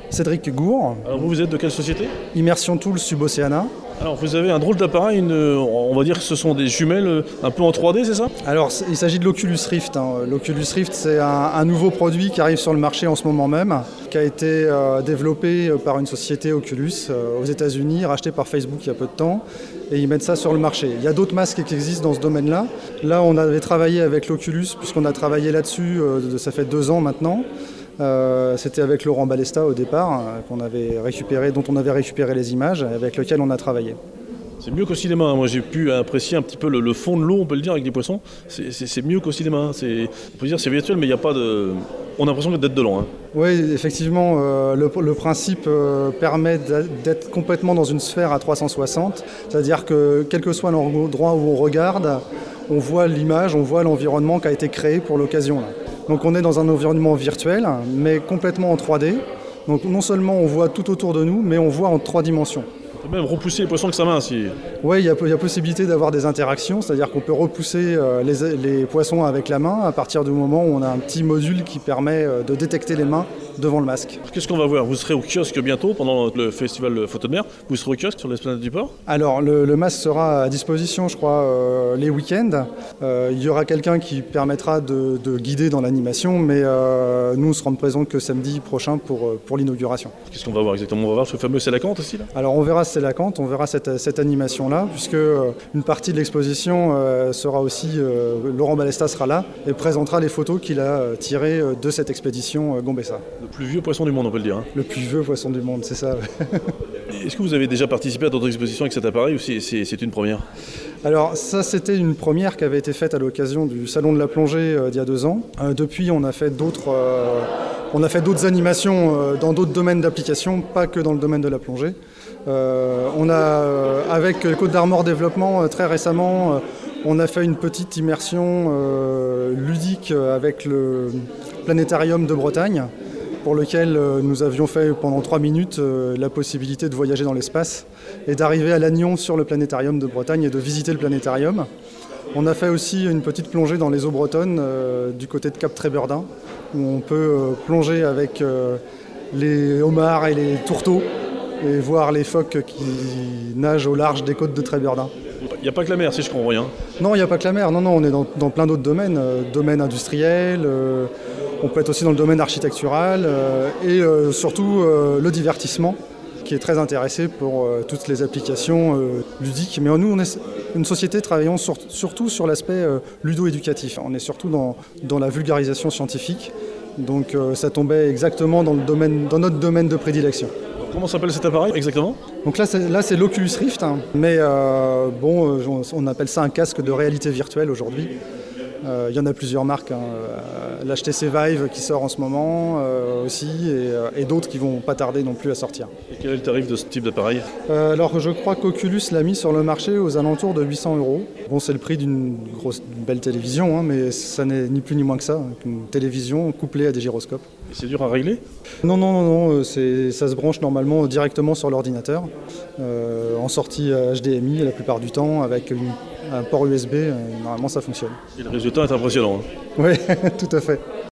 Cédric Gour, Alors vous êtes de quelle société? Immersion Tools Suboceana. Alors vous avez un drôle d'appareil, on va dire que ce sont des jumelles un peu en 3D, c'est ça? Alors il s'agit de l'Oculus Rift. L'Oculus Rift, c'est un nouveau produit qui arrive sur le marché en ce moment même, qui a été développé par une société Oculus aux États-Unis, racheté par Facebook il y a peu de temps, et ils mettent ça sur le marché. Il y a d'autres masques qui existent dans ce domaine-là. Là, on avait travaillé avec l'Oculus, puisqu'on a travaillé là-dessus, ça fait 2 ans maintenant. C'était avec Laurent Balesta au départ, dont on avait récupéré les images, avec lequel on a travaillé. C'est mieux qu'au cinéma, moi j'ai pu apprécier un petit peu le fond de l'eau, on peut le dire, avec des poissons. C'est mieux qu'au cinéma, on peut dire c'est virtuel, mais il n'y a pas de... On a l'impression d'être dedans. Oui, effectivement, le principe permet d'être complètement dans une sphère à 360, c'est-à-dire que quel que soit l'endroit où on regarde, on voit l'image, on voit l'environnement qui a été créé pour l'occasion, là. Donc on est dans un environnement virtuel, mais complètement en 3D. Donc non seulement on voit tout autour de nous, mais on voit en 3 dimensions. On peut même repousser les poissons avec sa main si... Oui, il y a possibilité d'avoir des interactions, c'est-à-dire qu'on peut repousser les poissons avec la main à partir du moment où on a un petit module qui permet de détecter les mains devant le masque. Qu'est-ce qu'on va voir? Vous serez au kiosque bientôt, pendant le festival Photo de Mer. Vous serez au kiosque sur l'esplanade du port? Alors, le masque sera à disposition, je crois, les week-ends. Il y aura quelqu'un qui permettra de guider dans l'animation, mais nous, on sera présents que samedi prochain pour l'inauguration. Qu'est-ce qu'on va voir exactement? On va voir ce fameux Célacanthe aussi, là? Alors, on verra Célacanthe, on verra cette animation-là, puisque une partie de l'exposition sera aussi... Laurent Balesta sera là et présentera les photos qu'il a tirées de cette expédition Gombessa. Le plus vieux poisson du monde, on peut le dire. Le plus vieux poisson du monde, c'est ça. Est-ce que vous avez déjà participé à d'autres expositions avec cet appareil ou c'est une première? Alors ça, c'était une première qui avait été faite à l'occasion du Salon de la Plongée d'il y a 2 ans. Depuis, on a fait d'autres animations dans d'autres domaines d'application, pas que dans le domaine de la plongée. On a, avec Côte d'Armor Développement, très récemment, on a fait une petite immersion ludique avec le planétarium de Bretagne, pour lequel nous avions fait pendant 3 minutes la possibilité de voyager dans l'espace et d'arriver à Lannion sur le planétarium de Bretagne et de visiter le planétarium. On a fait aussi une petite plongée dans les eaux bretonnes du côté de Cap Tréberdin, où on peut plonger avec les homards et les tourteaux et voir les phoques qui nagent au large des côtes de Tréberdin. Il n'y a pas que la mer, si je comprends rien. Non, il n'y a pas que la mer. Non, on est dans plein d'autres domaines. Domaine industriel, on peut être aussi dans le domaine architectural et surtout le divertissement, qui est très intéressé pour toutes les applications ludiques. Mais nous, on est une société travaillant surtout sur l'aspect ludo-éducatif. On est surtout dans la vulgarisation scientifique. Donc ça tombait exactement dans notre domaine de prédilection. Comment s'appelle cet appareil exactement? Donc là, c'est l'Oculus Rift, hein. Mais on appelle ça un casque de réalité virtuelle aujourd'hui. Il y en a plusieurs marques, hein. L'HTC Vive qui sort en ce moment aussi, et d'autres qui vont pas tarder non plus à sortir. Et quel est le tarif de ce type d'appareil? Alors je crois qu'Oculus l'a mis sur le marché aux alentours de 800 €. Bon, c'est le prix d'une belle télévision, hein, mais ça n'est ni plus ni moins que ça, une télévision couplée à des gyroscopes. Et c'est dur à régler? Non, ça se branche normalement directement sur l'ordinateur, en sortie HDMI la plupart du temps, avec un port USB, normalement ça fonctionne. Et le résultat est impressionnant. Oui, tout à fait.